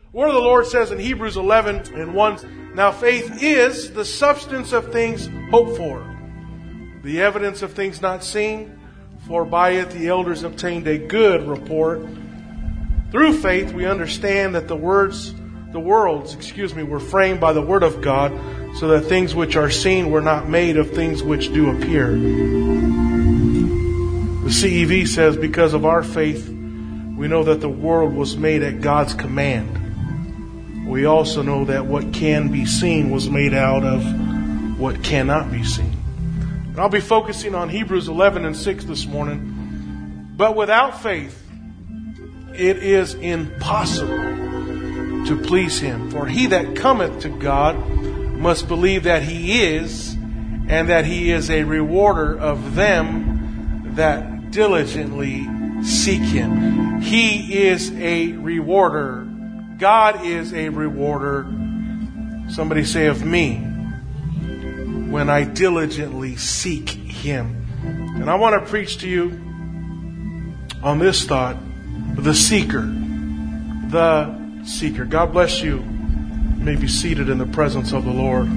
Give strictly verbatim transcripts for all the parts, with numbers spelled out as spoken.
Word of the Lord says in Hebrews eleven and one, now faith is the substance of things hoped for, the evidence of things not seen, for by it the elders obtained a good report. Through faith we understand that the words, the worlds, excuse me, were framed by the Word of God, so that things which are seen were not made of things which do appear. The C E V says, because of our faith, we know that the world was made at God's command. We also know that what can be seen was made out of what cannot be seen. And I'll be focusing on Hebrews eleven and six this morning. But without faith, it is impossible to please Him. For he that cometh to God must believe that He is, and that He is a rewarder of them that diligently seek Him. He is a rewarder. God is a rewarder. Somebody say of me, when I diligently seek Him. And I want to preach to you on this thought, the seeker. The seeker. God bless you. You may be seated in the presence of the Lord.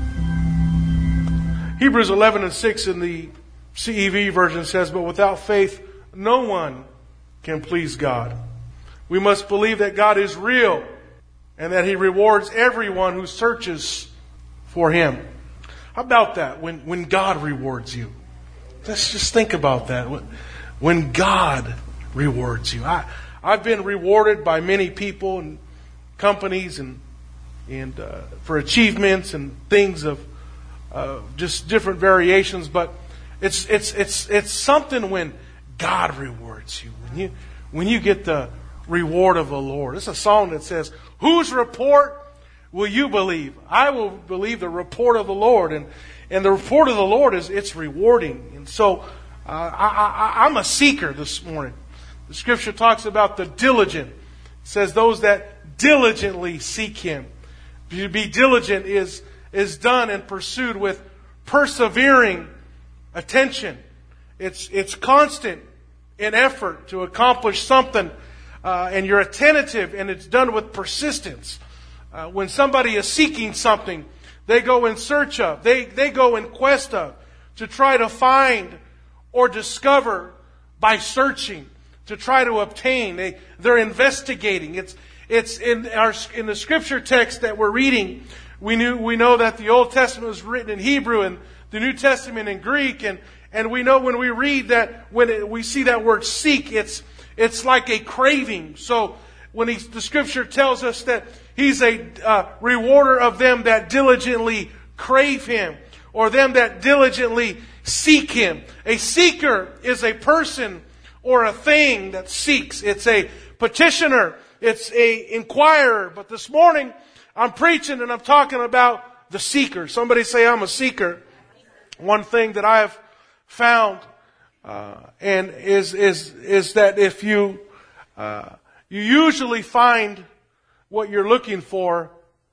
Hebrews eleven and six in the C E V version says, but without faith, no one can please God. We must believe that God is real and that He rewards everyone who searches for Him. How about that? When, when God rewards you. Let's just think about that. When God rewards you. I, I've been rewarded by many people and companies and, and uh, for achievements and things of uh, just different variations. But it's, it's, it's, it's something when God rewards you. When you, when you get the reward of the Lord. It's a song that says, whose report will you believe? I will believe the report of the Lord. And, and the report of the Lord is, it's rewarding. And so, uh, I, I, I'm a seeker this morning. The scripture talks about the diligent. It says those that diligently seek Him. To be diligent is, is done and pursued with persevering attention. It's, it's constant in effort to accomplish something. Uh, and you're attentive, and it's done with persistence. Uh, when somebody is seeking something, they go in search of, they, they go in quest of, to try to find or discover by searching, to try to obtain. They, they're investigating. It's, it's in our, in the scripture text that we're reading, we knew, we know that the Old Testament was written in Hebrew and the New Testament in Greek, and, and we know when we read that, when it, we see that word seek, it's, It's like a craving. So when he, the scripture tells us that He's a uh, rewarder of them that diligently crave Him, or them that diligently seek Him. A seeker is a person or a thing that seeks. It's a petitioner. It's a inquirer. But this morning I'm preaching and I'm talking about the seeker. Somebody say, I'm a seeker. One thing that I have found Uh, and is is is that if you uh, you usually find what you're looking for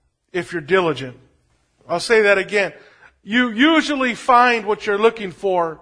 if you're diligent. I'll say that again. You usually find what you're looking for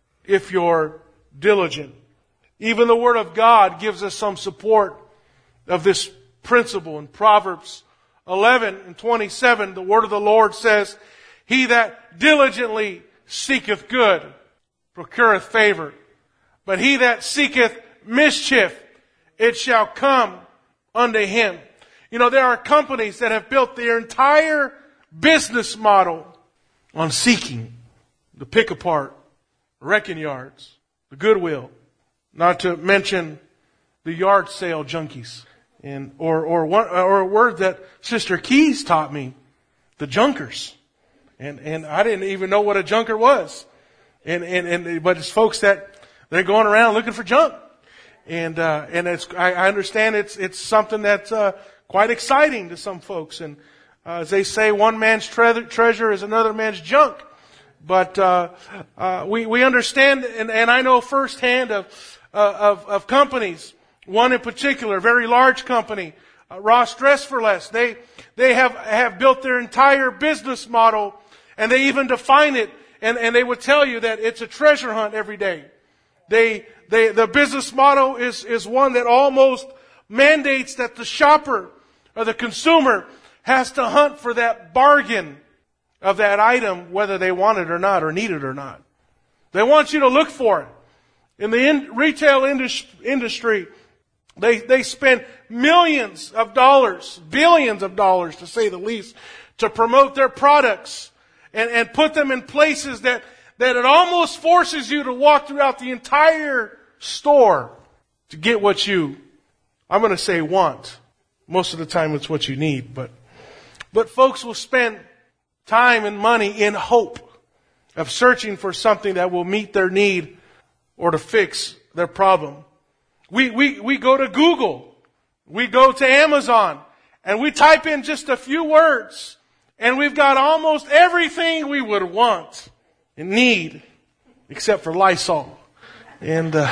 if you're diligent. Even the Word of God gives us some support of this principle. In Proverbs eleven and twenty-seven, the Word of the Lord says, he that diligently seeketh good procureth favor. But he that seeketh mischief, it shall come unto him. You know, there are companies that have built their entire business model on seeking. The pick apart, wrecking yards, the Goodwill, not to mention the yard sale junkies. And, or, or one, or a word that Sister Keys taught me, the junkers. And, and I didn't even know what a junker was. And, and, and, but it's folks that they're going around looking for junk. And, uh, and it's, I, I understand it's, it's something that's, uh, quite exciting to some folks. And, uh, as they say, one man's tre- treasure is another man's junk. But, uh, uh, we, we understand, and, and I know firsthand of, uh, of, of companies, one in particular, a very large company, uh, Ross Dress for Less. They, they have, have built their entire business model, and they even define it. And, and they would tell you that it's a treasure hunt every day. They, they, the business model is, is one that almost mandates that the shopper or the consumer has to hunt for that bargain of that item, whether they want it or not, or need it or not. They want you to look for it. In the in, retail indus, industry, they, they spend millions of dollars, billions of dollars to say the least, to promote their products and, and put them in places that, that it almost forces you to walk throughout the entire store to get what you, I'm going to say want. Most of the time it's what you need, but, but folks will spend time and money in hope of searching for something that will meet their need or to fix their problem. We, we, we go to Google, we go to Amazon, and we type in just a few words, and we've got almost everything we would want and need, except for Lysol. And, uh,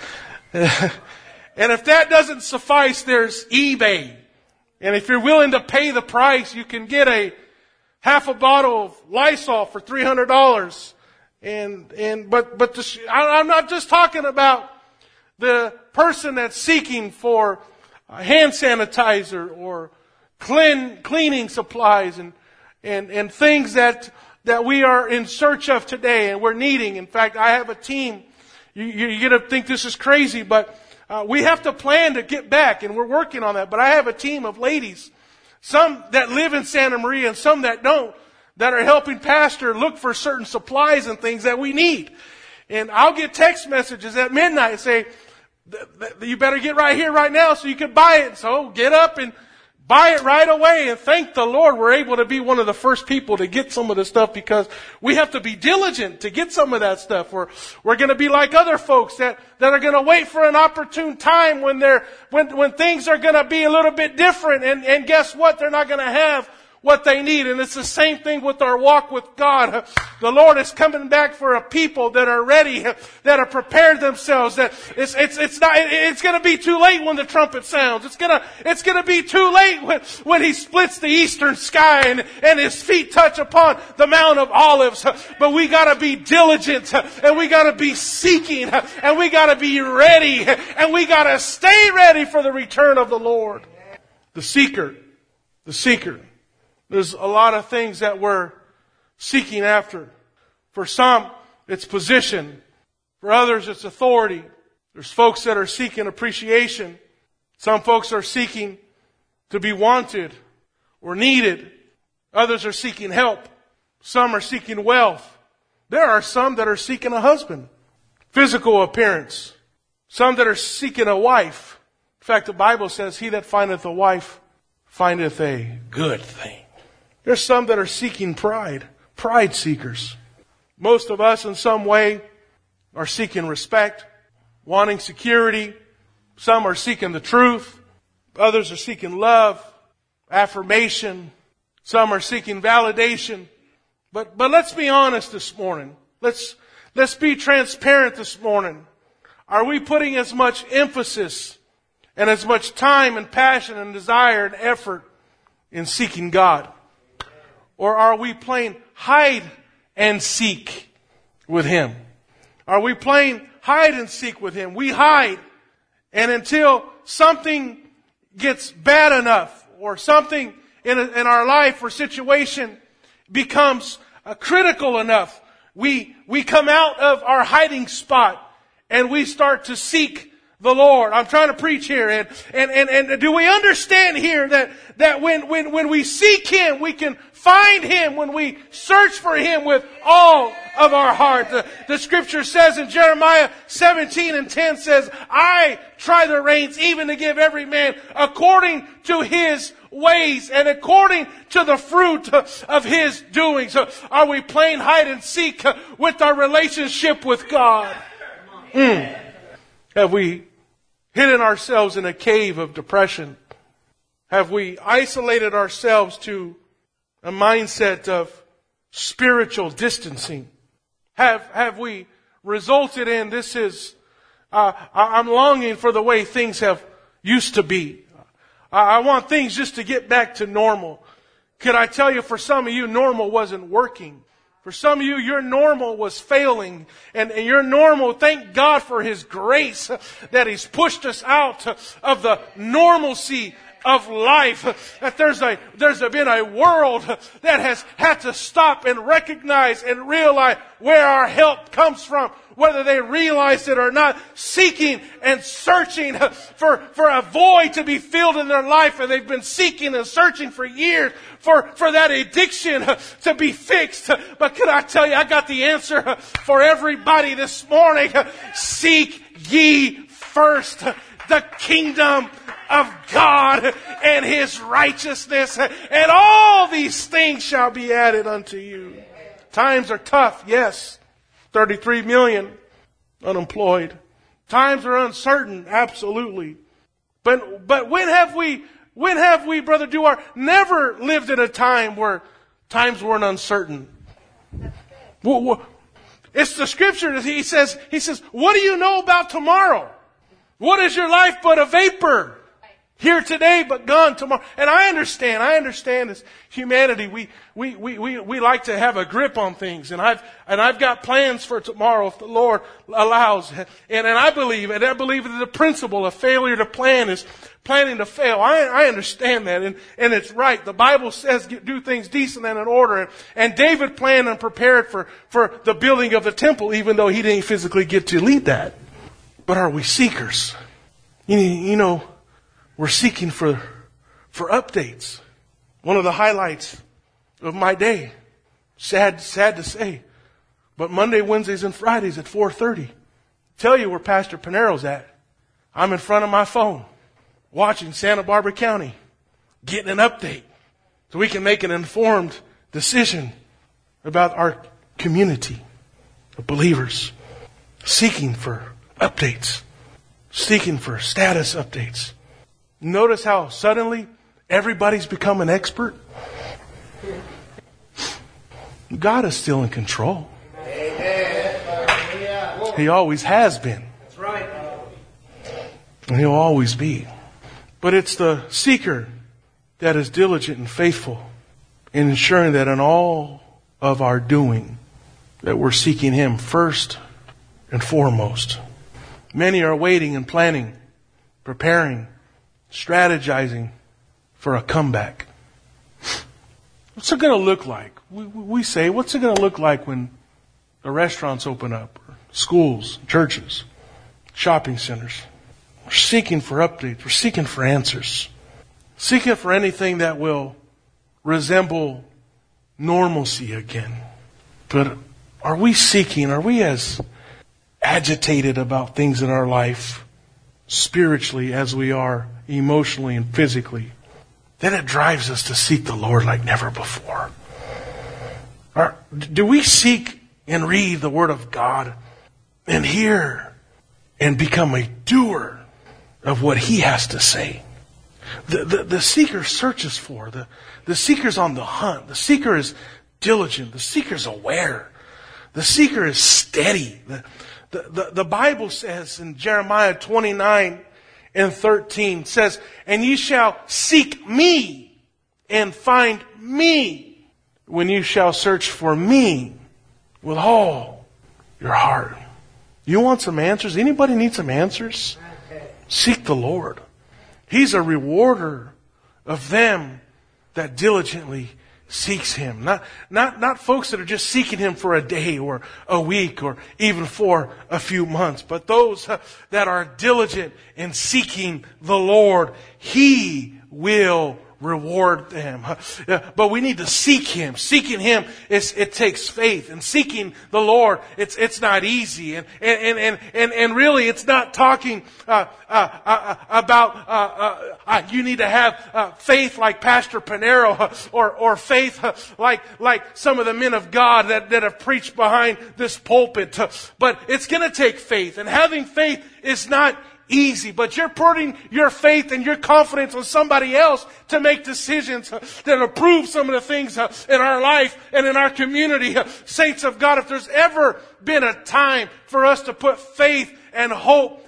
and if that doesn't suffice, there's eBay. And if you're willing to pay the price, you can get a half a bottle of Lysol for three hundred dollars. And, and, but, but the, I'm not just talking about the person that's seeking for hand sanitizer or clean, cleaning supplies and, and, and things that, that we are in search of today and we're needing. In fact, I have a team. You, you, you're going to think this is crazy, but uh, we have to plan to get back, and we're working on that. But I have a team of ladies, some that live in Santa Maria and some that don't, that are helping Pastor look for certain supplies and things that we need. And I'll get text messages at midnight and say, you better get right here right now so you can buy it. So get up and buy it right away. And thank the Lord we're able to be one of the first people to get some of the stuff, because we have to be diligent to get some of that stuff. We're, we're going to be like other folks that, that are going to wait for an opportune time when they're, when, when things are going to be a little bit different. And, and guess what? They're not going to have what they need. And it's the same thing with our walk with God. The Lord is coming back for a people that are ready, that are prepared themselves. That it's it's it's not it's going to be too late when the trumpet sounds. It's gonna it's going to be too late when when He splits the eastern sky and and His feet touch upon the Mount of Olives. But we got to be diligent, and we got to be seeking, and we got to be ready, and we got to stay ready for the return of the Lord. The seeker, the seeker. There's a lot of things that we're seeking after. For some, it's position. For others, it's authority. There's folks that are seeking appreciation. Some folks are seeking to be wanted or needed. Others are seeking help. Some are seeking wealth. There are some that are seeking a husband. Physical appearance. Some that are seeking a wife. In fact, the Bible says, he that findeth a wife findeth a good thing. There's some that are seeking pride, pride seekers. Most of us in some way are seeking respect, wanting security. Some are seeking the truth. Others are seeking love, affirmation. Some are seeking validation. But, but let's be honest this morning. Let's, let's be transparent this morning. Are we putting as much emphasis and as much time and passion and desire and effort in seeking God? Or are we playing hide and seek with Him? Are we playing hide and seek with Him? We hide, and until something gets bad enough, or something in, a, in our life or situation becomes uh, critical enough, we we come out of our hiding spot and we start to seek the Lord. I'm trying to preach here. And, and, and, and do we understand here that, that when, when, when we seek Him, we can find Him when we search for Him with all of our heart? The, the scripture says in Jeremiah seventeen and ten says, I try the reins even to give every man according to his ways and according to the fruit of his doing. So are we playing hide and seek with our relationship with God? Mm. Have we hidden ourselves in a cave of depression? Have we isolated ourselves to a mindset of spiritual distancing? Have, have we resulted in this is, uh, I'm longing for the way things have used to be. I want things just to get back to normal. Could I tell you, for some of you, normal wasn't working. For some of you, your normal was failing. And, and your normal, thank God for His grace that He's pushed us out of the normalcy of life, that there's a there's been a world that has had to stop and recognize and realize where our help comes from, whether they realize it or not, seeking and searching for, for a void to be filled in their life. And they've been seeking and searching for years for, for that addiction to be fixed. But can I tell you, I got the answer for everybody this morning. Seek ye first the kingdom of God and His righteousness, and all these things shall be added unto you. Times are tough, yes. thirty-three million unemployed. Times are uncertain, absolutely. But but when have we, when have we, Brother Duar, never lived in a time where times weren't uncertain? It's the scripture that he says, he says, what do you know about tomorrow? What is your life but a vapor? Here today, but gone tomorrow. And I understand, I understand this humanity. We, we, we, we, we like to have a grip on things. And I've, and I've got plans for tomorrow if the Lord allows. And, and I believe, and I believe that the principle of failure to plan is planning to fail. I, I understand that. And, and it's right. The Bible says do things decent and in order. And, and David planned and prepared for, for the building of the temple, even though he didn't physically get to lead that. But are we seekers? You, you know, we're seeking for, for updates. One of the highlights of my day, sad, sad to say, but Monday, Wednesdays, and Fridays at four thirty, tell you where Pastor Pinero's at. I'm in front of my phone, watching Santa Barbara County, getting an update so we can make an informed decision about our community of believers, seeking for updates, seeking for status updates. Notice how suddenly everybody's become an expert. God is still in control. He always has been. That's right. And He'll always be. But it's the seeker that is diligent and faithful in ensuring that in all of our doing, that we're seeking Him first and foremost. Many are waiting and planning, preparing, strategizing for a comeback. What's it going to look like? We, we say, what's it going to look like when the restaurants open up, or schools, churches, shopping centers? We're seeking for updates. We're seeking for answers. Seeking for anything that will resemble normalcy again. But are we seeking, are we as agitated about things in our life spiritually as we are emotionally and physically, then it drives us to seek the Lord like never before? Or do we seek and read the Word of God and hear and become a doer of what He has to say? The, the, the seeker searches for, the, the seeker's on the hunt, the seeker is diligent, the seeker's aware, the seeker is steady. The, the, the, the Bible says in Jeremiah twenty-nine and thirteen says, and ye shall seek me and find me when you shall search for me with all your heart. You want some answers? Anybody need some answers? Seek the Lord. He's a rewarder of them that diligently seeks Him. Not, not, not folks that are just seeking Him for a day or a week or even for a few months, but those that are diligent in seeking the Lord. He will reward them. But we need to seek Him. Seeking Him, is, it takes faith. And seeking the Lord, it's it's not easy. And and and and, and really, it's not talking uh, uh, uh, about uh, uh, uh, you need to have uh, faith like Pastor Pinero, or or faith like like some of the men of God that that have preached behind this pulpit. But it's going to take faith, and having faith is not easy, but you're putting your faith and your confidence on somebody else to make decisions that approve some of the things in our life and in our community. Saints of God, if there's ever been a time for us to put faith and hope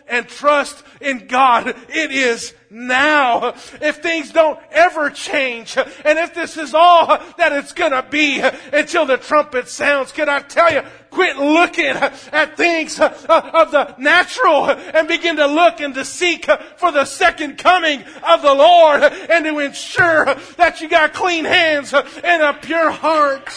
and trust in God. It is now. If things don't ever change, and if this is all that it's going to be until the trumpet sounds, can I tell you, quit looking at things of the natural and begin to look and to seek for the second coming of the Lord, and to ensure that you got clean hands and a pure heart.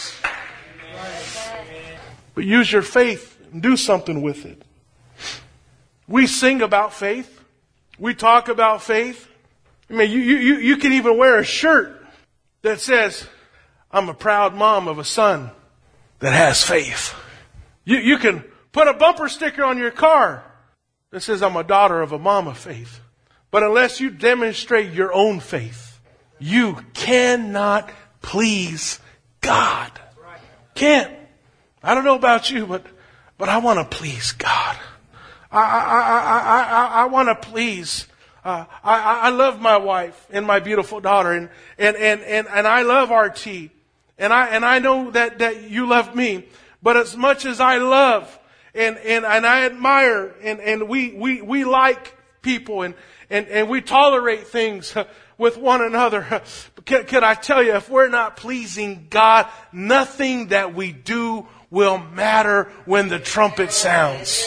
But use your faith and do something with it. We sing about faith. We talk about faith. I mean, you, you, you can even wear a shirt that says, I'm a proud mom of a son that has faith. You, you can put a bumper sticker on your car that says, I'm a daughter of a mom of faith. But unless you demonstrate your own faith, you cannot please God. Can't. I don't know about you, but, but I want to please God. I, I, I, I, I, I want to please. Uh, I, I love my wife and my beautiful daughter, and, and, and, and, and I love R T. And I, and I know that, that you love me. But as much as I love and, and, and I admire and, and we, we, we like people and, and, and we tolerate things with one another, can, can I tell you, if we're not pleasing God, nothing that we do will matter when the trumpet sounds.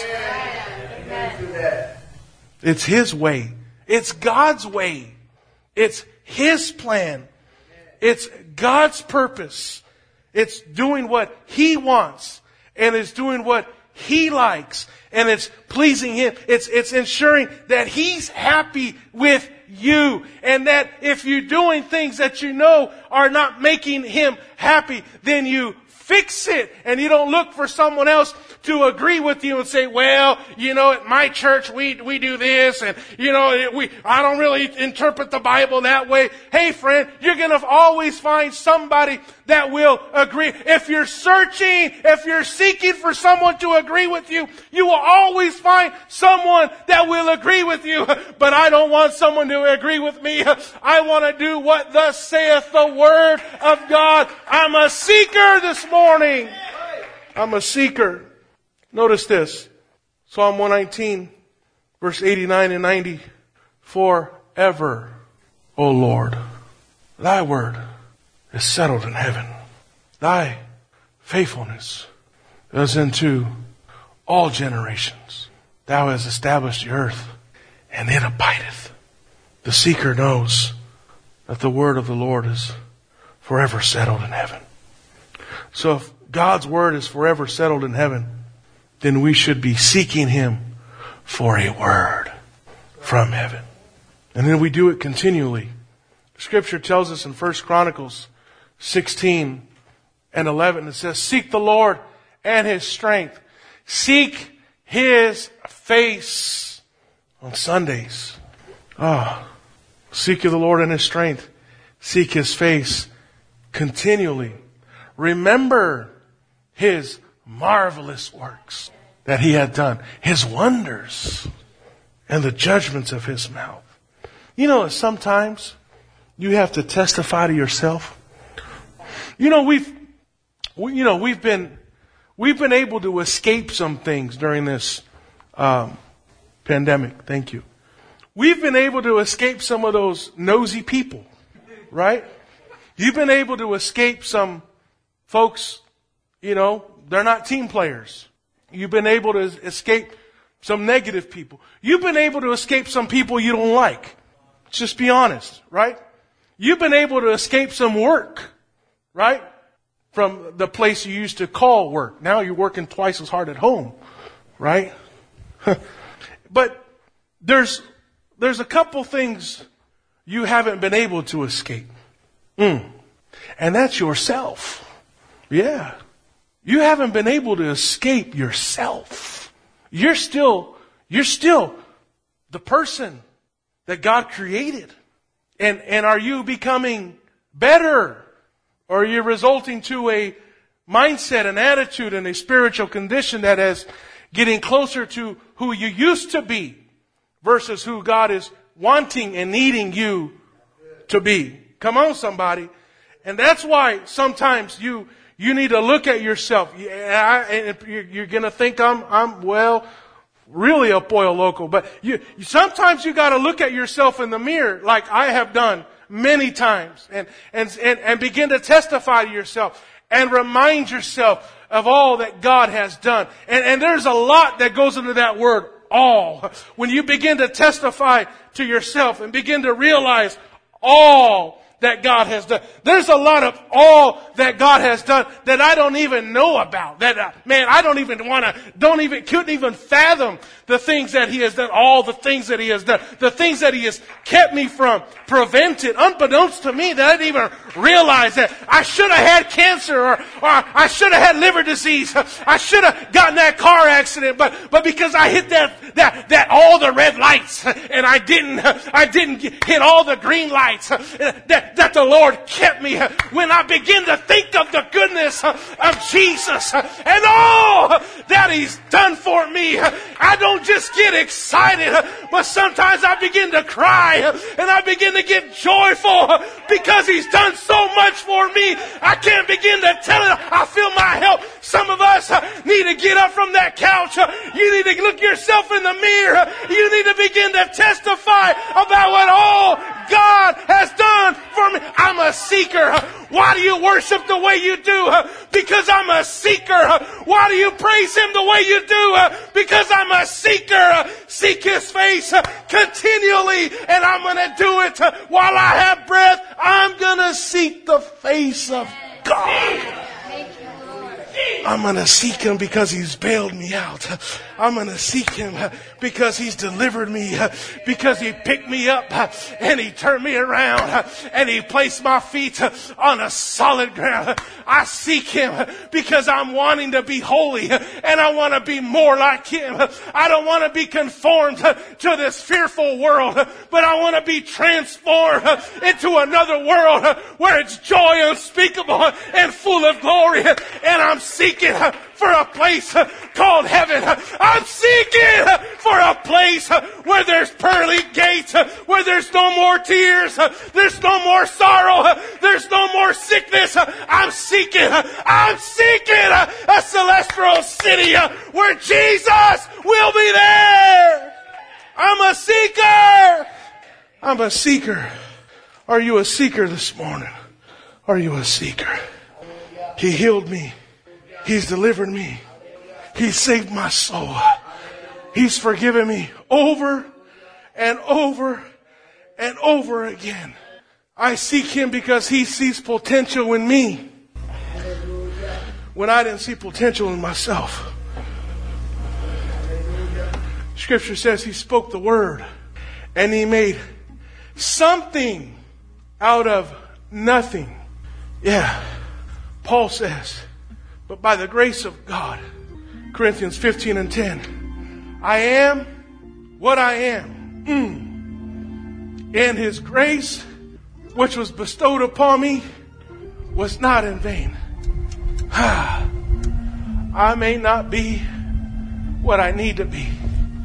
It's His way. It's God's way. It's His plan. It's God's purpose. It's doing what He wants. And it's doing what He likes. And it's pleasing Him. It's, it's ensuring that He's happy with you. And that if you're doing things that you know are not making Him happy, then you fix it. And you don't look for someone else to agree with you and say, well, you know, at my church we we do this, and you know, we I don't really interpret the Bible that way. Hey friend, you're going to always find somebody that will agree. If you're searching, if you're seeking for someone to agree with you, you will always find someone that will agree with you. But I don't want someone to agree with me. I want to do what thus saith the Word of God. I'm a seeker this morning. I'm a seeker. Notice this. Psalm one nineteen, verse eighty-nine and ninety. Forever, O Lord, Thy word is settled in heaven. Thy faithfulness is into all generations. Thou hast established the earth, and it abideth. The seeker knows that the word of the Lord is forever settled in heaven. So if God's word is forever settled in heaven, then we should be seeking Him for a word from heaven. And then we do it continually. Scripture tells us in First Chronicles sixteen and eleven, it says, seek the Lord and His strength. Seek His face on Sundays. Ah, oh, seek the Lord and His strength. Seek His face continually. Remember His marvelous works that He had done, His wonders, and the judgments of His mouth. You know, sometimes you have to testify to yourself. You know, we've, we, you know, we've been, we've been able to escape some things during this um, pandemic. Thank you. We've been able to escape some of those nosy people, right? You've been able to escape some folks, you know, they're not team players. You've been able to escape some negative people. You've been able to escape some people you don't like. Let's just be honest, right? You've been able to escape some work, right? From the place you used to call work. Now you're working twice as hard at home, right? But there's, there's a couple things you haven't been able to escape. Mm. And that's yourself. Yeah. You haven't been able to escape yourself. You're still, you're still the person that God created. And, and are you becoming better? Or are you resulting to a mindset, an attitude, and a spiritual condition that is getting closer to who you used to be versus who God is wanting and needing you to be? Come on, somebody. And that's why sometimes you, You need to look at yourself. You're going to think I'm, I'm, well, really a pollo loco. But you, sometimes you got to look at yourself in the mirror, like I have done many times, and, and, and, and begin to testify to yourself and remind yourself of all that God has done. And, and there's a lot that goes into that word, all. When you begin to testify to yourself and begin to realize all that God has done. There's a lot of all that God has done that I don't even know about. That, uh, man, I don't even want to, don't even, couldn't even fathom the things that He has done, all the things that He has done, the things that He has kept me from, prevented, unbeknownst to me, that I didn't even realize that I should have had cancer, or, or I should have had liver disease. I should have gotten that car accident, but, but because I hit that, that, that all the red lights, and I didn't, I didn't hit all the green lights, that, that the Lord kept me. When I begin to think of the goodness of Jesus and all that He's done for me, I don't just get excited, but sometimes I begin to cry and I begin to get joyful because He's done so much for me. I can't begin to tell it. I feel my help. Some of us need to get up from that couch. You need to look yourself in the mirror. You need to begin to testify about what all God has done for me. I'm a seeker. Why do you worship the way you do? Because I'm a seeker. Why do you praise Him the way you do? Because I'm a seeker. Seek His face continually, and I'm going to do it while I have breath. I'm going to seek the face of God. I'm going to seek Him because He's bailed me out. I'm going to seek Him because He's delivered me, because He picked me up and He turned me around and He placed my feet on a solid ground. I seek Him because I'm wanting to be holy and I want to be more like Him. I don't want to be conformed to this fearful world, but I want to be transformed into another world where it's joy unspeakable and full of glory. And I'm seeking for a place called heaven. I'm seeking for a place where there's pearly gates, where there's no more tears, there's no more sorrow, there's no more sickness. I'm seeking, I'm seeking a celestial city where Jesus will be there. I'm a seeker. I'm a seeker. Are you a seeker this morning? Are you a seeker? He healed me. He's delivered me. He's saved my soul. He's forgiven me over and over and over again. I seek Him because He sees potential in me when I didn't see potential in myself. Scripture says He spoke the word and He made something out of nothing. Yeah. Paul says, but by the grace of God, Corinthians fifteen and ten, I am what I am. Mm. And His grace, which was bestowed upon me, was not in vain. I may not be what I need to be.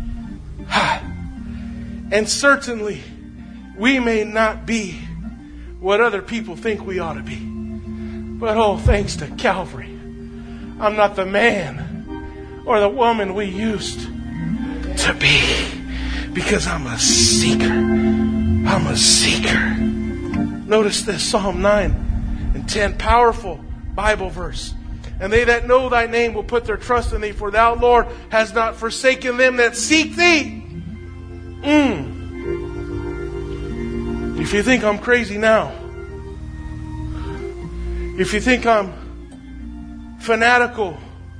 And certainly, we may not be what other people think we ought to be. But oh, thanks to Calvary, I'm not the man or the woman we used to be, because I'm a seeker. I'm a seeker. Notice this, Psalm nine and ten, powerful Bible verse. And they that know Thy name will put their trust in Thee, for Thou, Lord, hast not forsaken them that seek Thee. Mm. If you think I'm crazy now, if you think I'm fanatical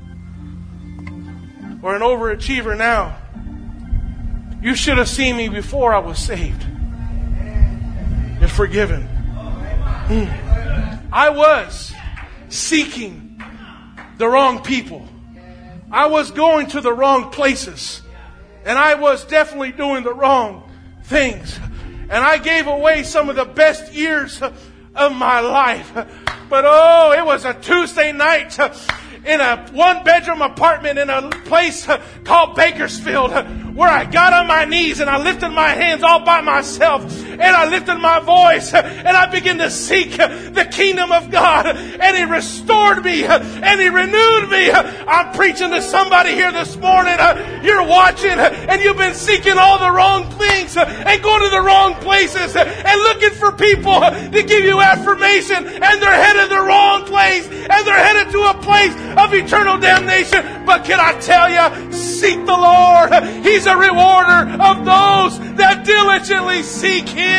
or an overachiever now, you should have seen me before I was saved and forgiven. Mm. I was seeking the wrong people. I was going to the wrong places. And I was definitely doing the wrong things. And I gave away some of the best years of my life. But oh, it was a Tuesday night in a one-bedroom apartment in a place called Bakersfield where I got on my knees and I lifted my hands all by myself and I lifted my voice and I began to seek the kingdom of God, and He restored me and He renewed me. I'm preaching to somebody here this morning. You're watching and you've been seeking all the wrong things and going to the wrong places and looking for people to give you affirmation, and they're headed the wrong place and they're headed to a place of eternal damnation. But can I tell you, seek the Lord. He's a rewarder of those that diligently seek Him.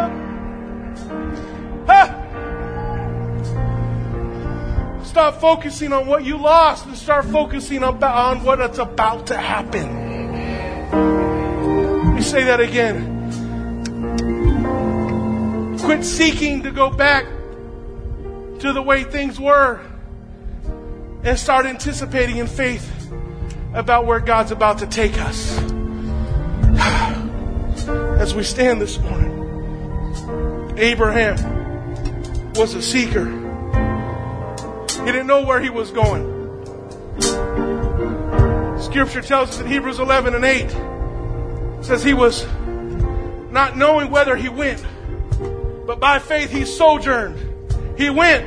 Huh? Stop focusing on what you lost and start focusing on what is about to happen. Let me say that again. Quit seeking to go back to the way things were and start anticipating in faith about where God's about to take us. As we stand this morning, Abraham was a seeker. He didn't know where he was going. Scripture tells us in Hebrews eleven and eight, it says he was not knowing whether he went, but by faith he sojourned. He went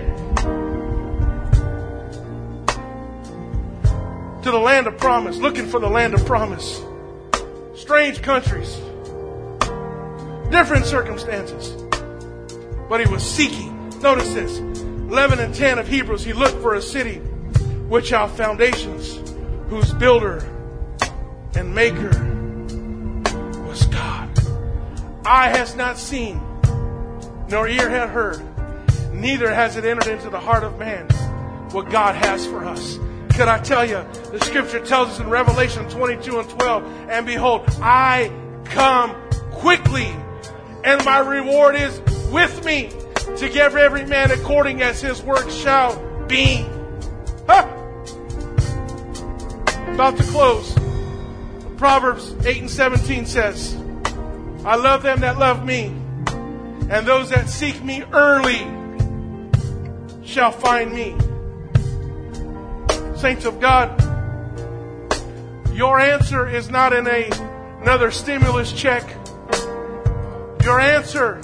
to the land of promise, looking for the land of promise. Strange countries, different circumstances, but he was seeking. Notice this, eleven and ten of Hebrews, he looked for a city which hath foundations, whose builder and maker was God. Eye has not seen, nor ear hath heard, neither has it entered into the heart of man what God has for us. Could I tell you, the scripture tells us in Revelation twenty-two and twelve, and behold, I come quickly, and my reward is with me, to give every man according as his work shall be. Huh? About to close. Proverbs eight and seventeen says, I love them that love me, and those that seek me early shall find me. Saints of God, your answer is not in a, another stimulus check. Your answer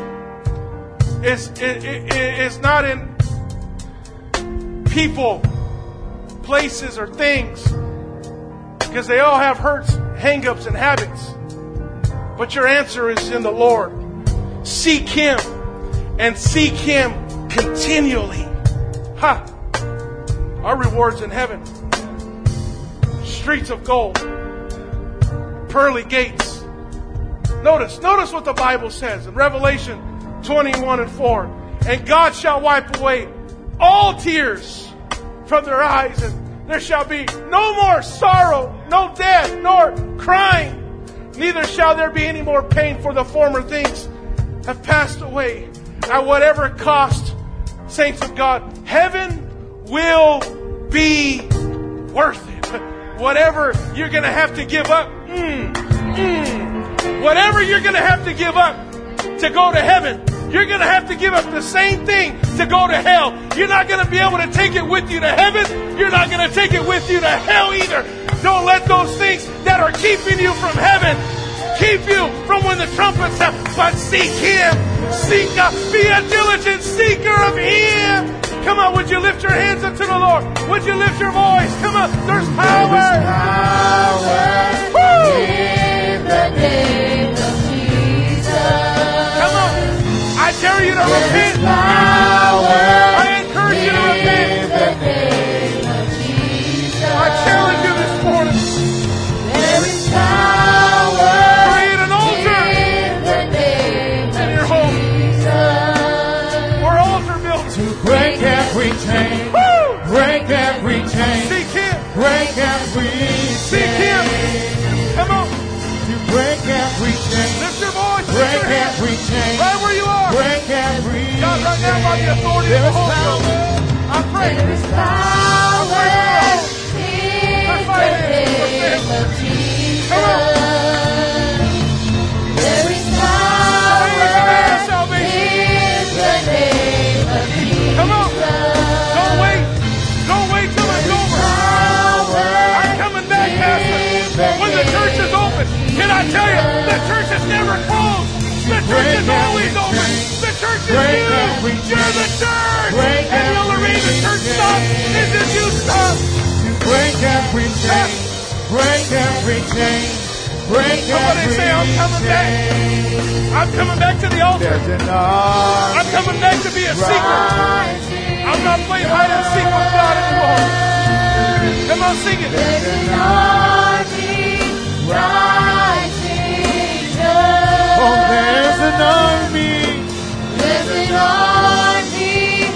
is, is, is not in people, places, or things, because they all have hurts, hang-ups, and habits. But your answer is in the Lord. Seek Him, and seek Him continually. Ha! Our rewards in heaven. Streets of gold. Pearly gates. Notice, notice what the Bible says in Revelation twenty-one and four. And God shall wipe away all tears from their eyes, and there shall be no more sorrow, no death, nor crying. Neither shall there be any more pain, for the former things have passed away. At whatever cost, saints of God, heaven will be worth it. Whatever you're going to have to give up, mm, mm, whatever you're going to have to give up to go to heaven, you're going to have to give up the same thing to go to hell. You're not going to be able to take it with you to heaven. You're not going to take it with you to hell either. Don't let those things that are keeping you from heaven keep you from when the trumpets sound. But seek Him. Seek God. Be a diligent seeker of Him. Come on, would you lift your hands unto the Lord? Would you lift your voice? Come on, there's power. There's power Woo! in the name of Jesus. Come on. I dare you to There's repent. power I encourage you to repent. in the name of Jesus. I challenge you this morning. There is power Create an altar in the name in your home. Jesus. We're altar builders. To break every chain, Woo! break every chain, Seek Him. break every Seek Him. chain. Come on. To break every chain, Lift your voice. Lift break your hands. every chain, Right where you are. break every God, right now, by the authority There of is the Holy power. Ghost, I pray. There is power in Let's the fight it. name of Jesus. Come on. There is Praise the power name of salvation. in the name of Jesus. Come on. Don't wait. Don't wait till it's over. I'm coming back, Pastor. When the church is open, you're the church. Break And the only every reason church chain. stops is if you stop. To break every chain. Break every chain. Break Somebody every say, I'm coming back. chain. I'm coming back to the altar. There's an army I'm coming back to be a seeker. Rising I'm not playing hide and seek with God anymore. Come on, sing it. There's an army rising up. Oh, there's an army. There's an army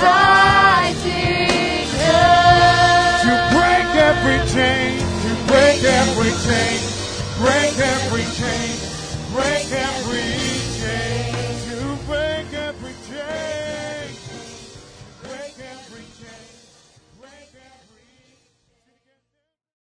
rising up. To break every chain. To break every chain. Break every